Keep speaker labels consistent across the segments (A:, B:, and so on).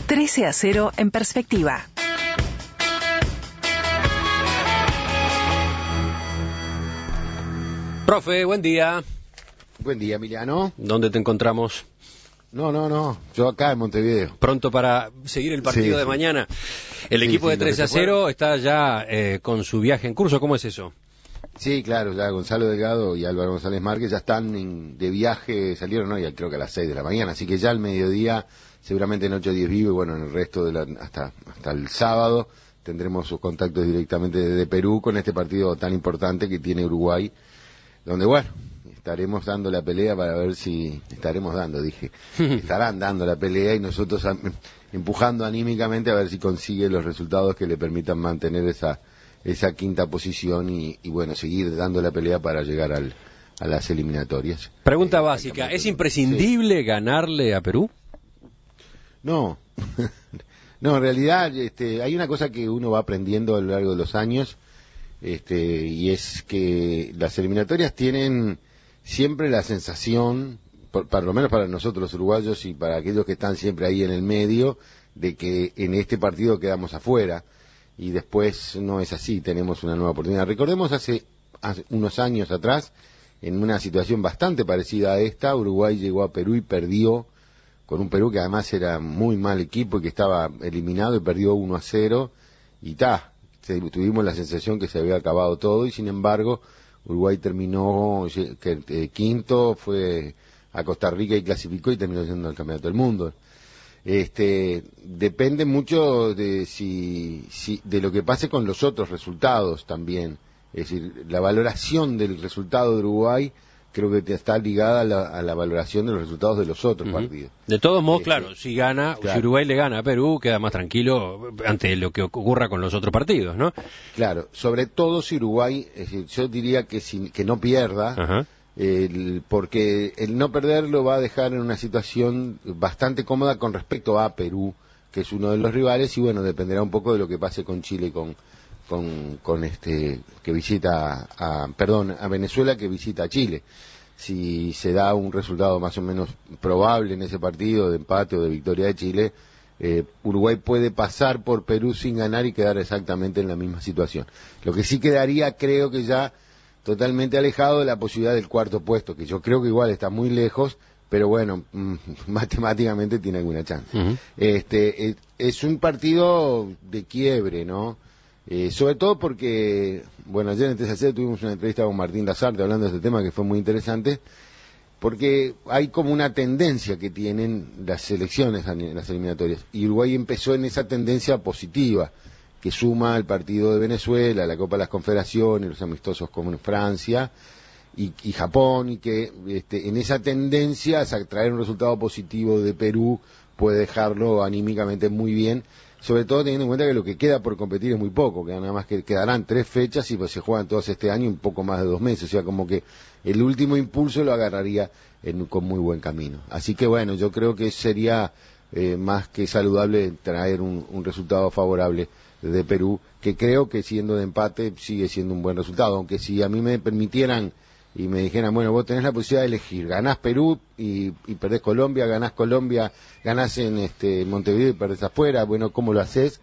A: 13-0 en perspectiva.
B: Profe, buen día.
C: Buen día, Emiliano.
B: ¿Dónde te encontramos?
C: No. Yo acá en Montevideo.
B: Pronto para seguir el partido de mañana. El equipo de 13-0 está ya con su viaje en curso. ¿Cómo es eso?
C: Sí, claro, ya Gonzalo Delgado y Álvaro González Márquez ya están de viaje, salieron hoy creo que a las 6 de la mañana, así que ya al mediodía, seguramente en 8 o 10 vivo, y bueno, en el resto hasta el sábado tendremos sus contactos directamente desde Perú con este partido tan importante que tiene Uruguay, donde bueno, estaremos dando la pelea para ver si, estarán dando la pelea y nosotros empujando anímicamente a ver si consigue los resultados que le permitan mantener esa quinta posición y bueno, seguir dando la pelea para llegar a las eliminatorias.
B: Pregunta básica, ¿es imprescindible ganarle a Perú?
C: No, en realidad hay una cosa que uno va aprendiendo a lo largo de los años, y es que las eliminatorias tienen siempre la sensación, por lo menos para nosotros los uruguayos y para aquellos que están siempre ahí en el medio, de que en este partido quedamos afuera. Y después no es así, tenemos una nueva oportunidad. Recordemos hace unos años atrás, en una situación bastante parecida a esta, Uruguay llegó a Perú y perdió, con un Perú que además era muy mal equipo y que estaba eliminado y perdió 1-0, y tuvimos la sensación que se había acabado todo, y sin embargo Uruguay terminó quinto, fue a Costa Rica y clasificó y terminó siendo el campeonato del mundo. Depende mucho de de lo que pase con los otros resultados también. Es decir, la valoración del resultado de Uruguay creo que está ligada a la valoración de los resultados de los otros partidos.
B: De todos modos, claro, si Uruguay le gana a Perú, queda más tranquilo ante lo que ocurra con los otros partidos, ¿no?
C: Claro, sobre todo si Uruguay, es decir, yo diría que no pierda. Ajá. Porque el no perder lo va a dejar en una situación bastante cómoda con respecto a Perú, que es uno de los rivales, y bueno, dependerá un poco de lo que pase con Chile, que visita a Venezuela, que visita a Chile. Si se da un resultado más o menos probable en ese partido de empate o de victoria de Chile, Uruguay puede pasar por Perú sin ganar y quedar exactamente en la misma situación. Lo que sí quedaría, creo que ya totalmente alejado de la posibilidad del cuarto puesto, que yo creo que igual está muy lejos, pero bueno, matemáticamente tiene alguna chance. Uh-huh. Es un partido de quiebre, ¿no? Sobre todo porque, bueno, ayer en 13-0 tuvimos una entrevista con Martín Lazarte hablando de este tema que fue muy interesante, porque hay como una tendencia que tienen las selecciones en las eliminatorias, y Uruguay empezó en esa tendencia positiva, que suma el partido de Venezuela, la Copa de las Confederaciones, los amistosos con Francia y Japón, y que en esa tendencia a traer un resultado positivo de Perú puede dejarlo anímicamente muy bien, sobre todo teniendo en cuenta que lo que queda por competir es muy poco, que nada más que quedarán 3 fechas y pues se juegan todas este año un poco más de 2 meses, o sea, como que el último impulso lo agarraría con muy buen camino. Así que bueno, yo creo que sería más que saludable traer un resultado favorable de Perú, que creo que siendo de empate sigue siendo un buen resultado, aunque si a mí me permitieran y me dijeran, bueno, vos tenés la posibilidad de elegir, ganás Perú y perdés Colombia, ganás en Montevideo y perdés afuera, bueno, ¿cómo lo haces?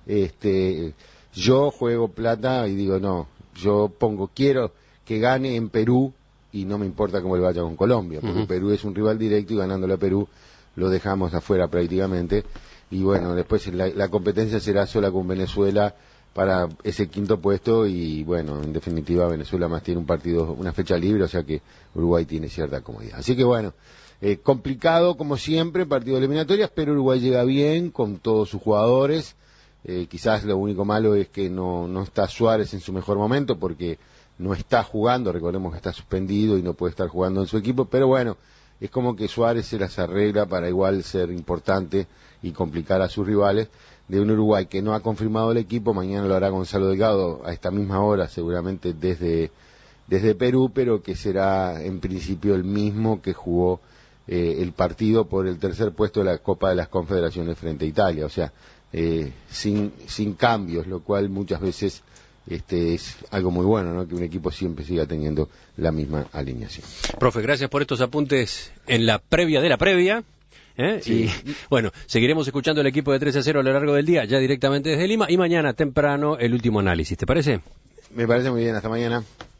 C: Yo juego plata y digo, no, quiero que gane en Perú y no me importa cómo le vaya con Colombia, porque Perú es un rival directo y ganándole a Perú lo dejamos afuera prácticamente. Y bueno, después la competencia será sola con Venezuela para ese quinto puesto, y bueno, en definitiva Venezuela más tiene una fecha libre, o sea que Uruguay tiene cierta comodidad. Así que bueno, complicado como siempre, partido de eliminatorias, pero Uruguay llega bien con todos sus jugadores. Quizás lo único malo es que no está Suárez en su mejor momento, porque no está jugando, recordemos que está suspendido y no puede estar jugando en su equipo, pero bueno, es como que Suárez se las arregla para igual ser importante y complicar a sus rivales, de un Uruguay que no ha confirmado el equipo. Mañana lo hará Gonzalo Delgado a esta misma hora, seguramente desde Perú, pero que será en principio el mismo que jugó el partido por el tercer puesto de la Copa de las Confederaciones frente a Italia, o sea, sin cambios, lo cual muchas veces es algo muy bueno, ¿no? Que un equipo siempre siga teniendo la misma alineación.
B: Profe, gracias por estos apuntes en la previa de la previa. Y bueno, seguiremos escuchando el equipo de 13-0 a lo largo del día, ya directamente desde Lima, y mañana temprano el último análisis, ¿te parece?
C: Me parece muy bien, hasta mañana.